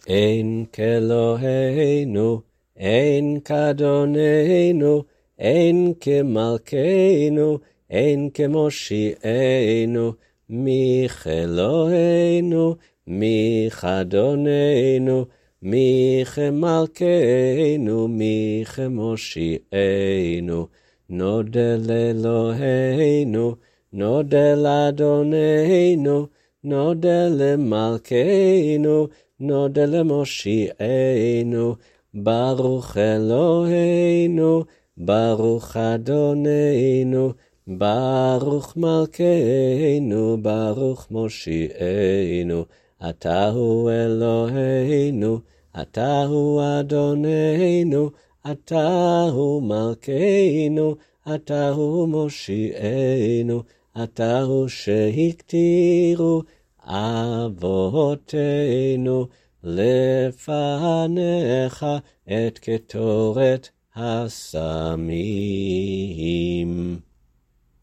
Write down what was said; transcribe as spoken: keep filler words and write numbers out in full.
אין כאלוהינו, אין כאדוננו, אין כמלכנו, אין כמושיענו, מי כאלוהינו, מי כאדוננו, מי כמלכנו, מי כמושיענו. נודה לאלוהינו, נודה לאדוננו, נודה למלכנו, נודה למושיענו. ברוך אלוהינו, ברוך אדוננו, ברוך מלכנו, ברוך מושיענו. אתה הוא אלוהינו, אתה הוא אדוננו, אתה הוא מלכנו, אתה הוא מושיענו, אתה הוא שהקטירו אבותינו לפניך את קטורת הסמים.